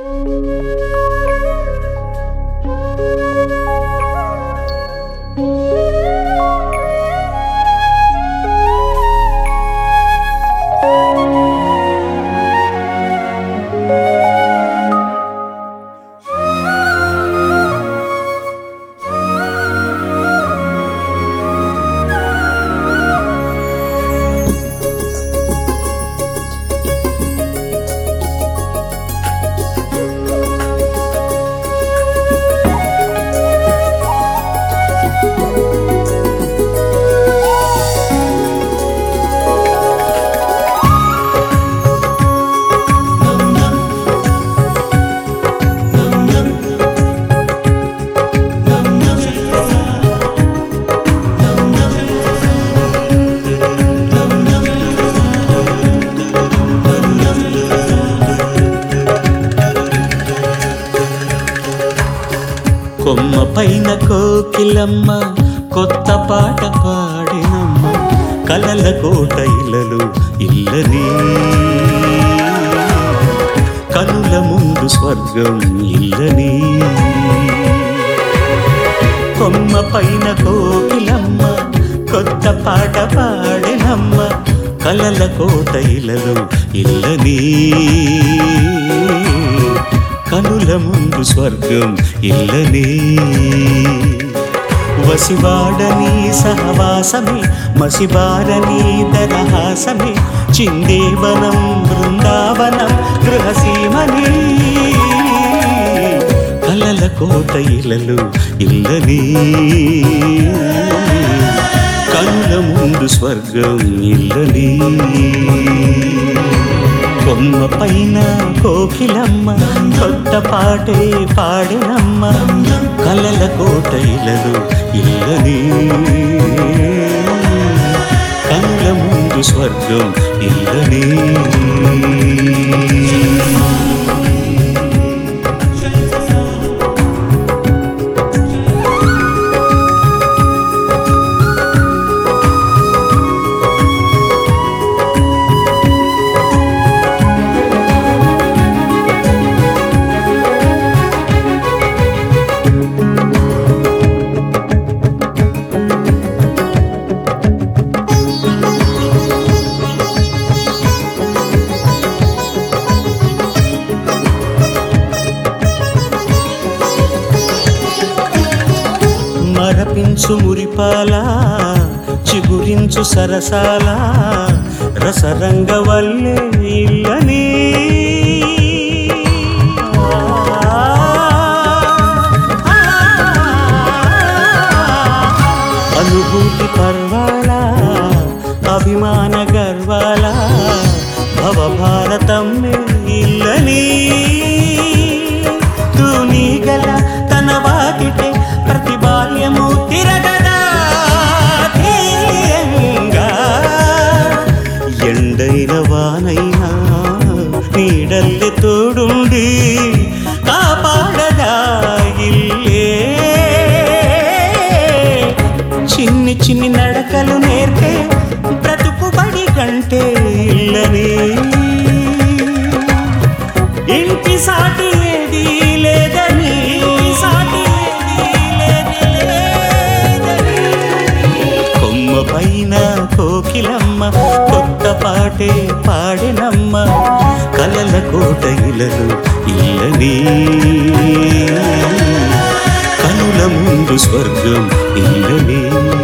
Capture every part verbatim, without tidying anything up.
కొమ్మ పైన కోకిలమ్మ కొత్త పాట పాడినమ్మ కలల కోట ఇలలు ఇల్లని కనుల ముందు స్వర్గం ఇల్లని కొమ్మ పైన కోకిలమ్మ కొత్త పాట పాడినమ్మ కలల కోట ఇలలు ఇల్లని కనుల ముందు స్వర్గం ఇల్లని వసివాడని సహవాసమే మసిబారని దరహాసమే చిందేవనం బృందావనం గృహసీమని కలల కోట ఇలలు ఇల్లని కనుల ముందు స్వర్గం ఇల్లని కొమ్మ పైన కోకిలమ్మ కొత్త పాటే పాడినమ్మ కలల కోట ఇలలు ఇల్లని కనుల ముందు స్వర్గం ఇల్లని మరపించు మురిపాల చిగురించు సరసాల రసరంగ వల్లే ఇల్లని అనుభూతి పర్వాల అభిమాన గర్వాల భవభారతం ఇల్లని తూనీ గల తన వాకిటే ప్రతి బాల్యము తిరగదా ధీయంగా ఎండైన వానైనా నీడల్లె తోడుండి కాపాడదా ఇల్లే చిన్ని చిన్ని నడకలు నేర్పే బ్రతుకుబడి కంటే ఇల్లని ఇంటి సాటి ఏది లేదని సాటి కొమ్మ పైన కోకిలమ్మ కొత్త పాటే పాడినమ్మ కలల కోట ఇలలు ఇల్లని కనుల ముందు స్వర్గం ఇల్లని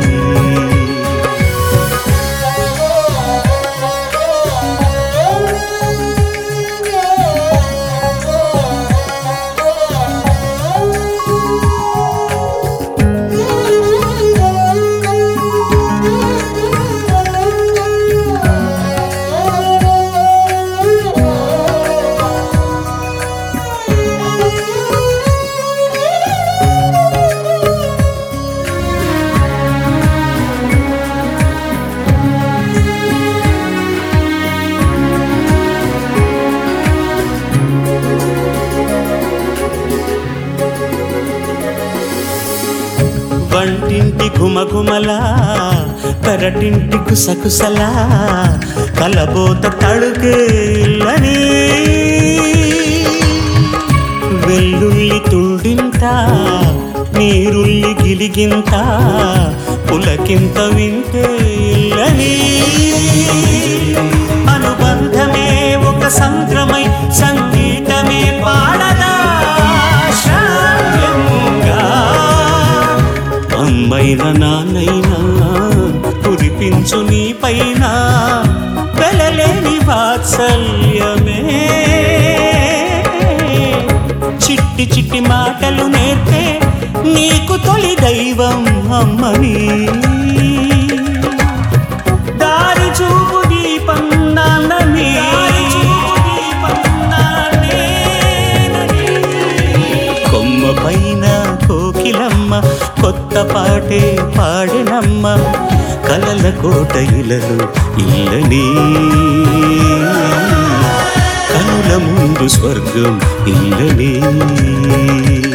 వంటింటి ఘుమఘుమలా కరటింటి కుసకుసలా కలబోత తడుకే ఇల్లని వెల్లుల్లి తుండింత నీరుల్లి గిలిగింత పులకింత వింటే ఇల్లని అనుబంధమే ఒక సంద్రమై సంగీతమే పాడదా శ్రావ్యంగా అమ్మైన నాన్నైనా కురిపించు నీ పైన వెలలేని వాత్సల్యమే చిట్టి చిట్టి మాటలు నేర్పే నీకు తొలి దైవం అమ్మని దారి చూపు దీపం నాన్నని కొమ్మ పైన కోకిలమ్మ కొత్త పాటే పాడినమ్మ కలల కోట ఇలలు ఇల్లని కనుల ముందు స్వర్గం ఇల్లని